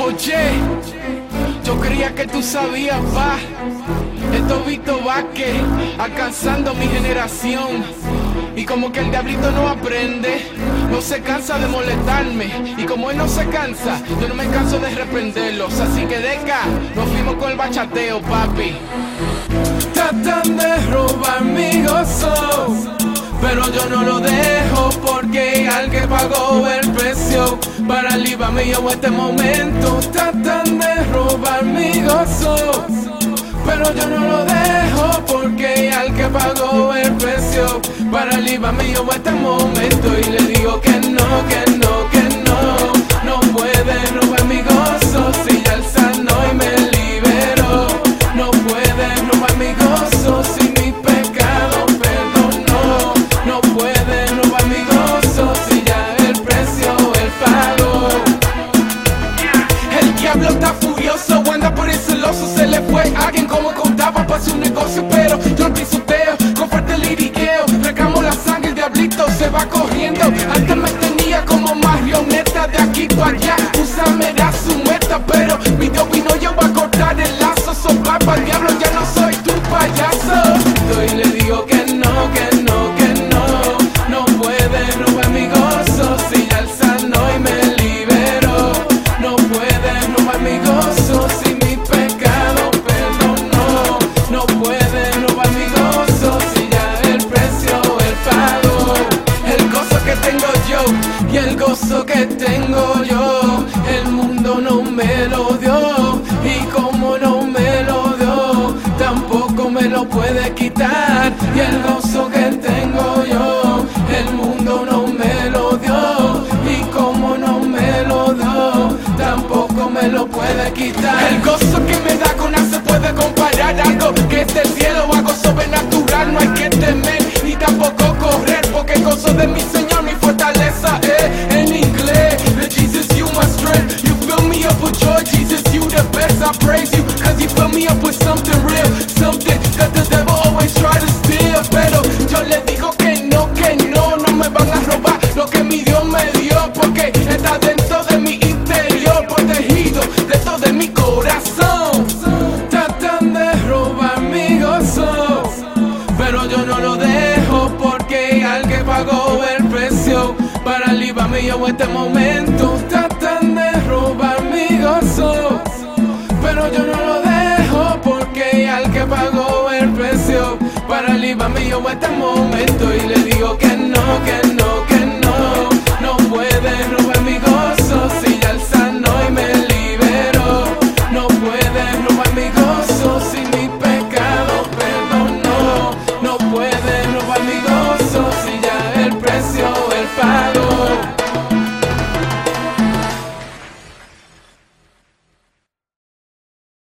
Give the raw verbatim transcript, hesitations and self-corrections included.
Oye, yo creía que tú sabías, pa. Esto Vito Vázquez, alcanzando mi generación. Y como que el diablito no aprende, no se cansa de molestarme. Y como él no se cansa, yo no me canso de reprenderlos. Así que deca, nos fuimos con el bachateo, papi. Tratan de robar mi gozo, pero yo no lo dejo, porque al que pagó el precio para el IVA mío este momento. Tratan de robar mi gozo, pero yo no lo dejo, porque al que pagó el precio para el IVA mío este momento. Y le digo que no, que no, que no, no puede robar mi gozo, si ya él sanó y me liberó. No puede robar mi gozo, si mi pecado perdonó. No puede robar mi gozo, si ya el precio él pagó. El diablo está furioso, anda por el celoso. Se le fue alguien como contaba para su negocio, pero yo el pisoteo con fuerte liriqueo. Recamo la sangre, el diablito se va corriendo. Antes me tenía como marioneta, de aquí para allá úsame era su meta, pero mi Dios vino, yo voy a cortar el lazo. Soplar para el diablo, ya no soy tu payaso. Y le digo que no, que no, que no, no puede robar mi gozo, si ya él sanó y me liberó. No puede robar mi gozo, si mi pecado perdonó. No puede robar mi gozo, si ya el precio él pagó. El gozo que tengo yo y el gozo que tengo yo, el mundo no me lo dio. Y como no me lo dio, tampoco me lo puede quitar. Y el gozo que tengo yo, el mundo no me lo dio. Y como no me lo dio, tampoco me lo puede quitar. El gozo que me da con nada se puede comparar. Algo que es del cielo, algo sobrenatural. No hay que temer ni tampoco correr, porque el gozo de mi Señor mi fortaleza es. En inglés, Jesus, you my strength. You fill me up with joy, Jesus, you the best. I praise you, cause you fill me up with something real, something that the devil always try to steal. Pero yo le digo que no, que no, no me van a robar lo que mi Dios me dio, porque está dentro de mi interior, protegido dentro de mi corazón. Tratan de robar mi gozo, pero yo no lo dejo, porque al que pagó el precio para el IVA mío este momento. Tratan de robar mi gozo, pero yo no lo dejo, porque al que pagó el precio para el IVA mío este momento. Y le digo que no, que no, que no, no puede robar mi gozo, si ya él sanó y me liberó. No puede robar mi gozo, si mi pecado perdonó. No puede robar mi gozo, si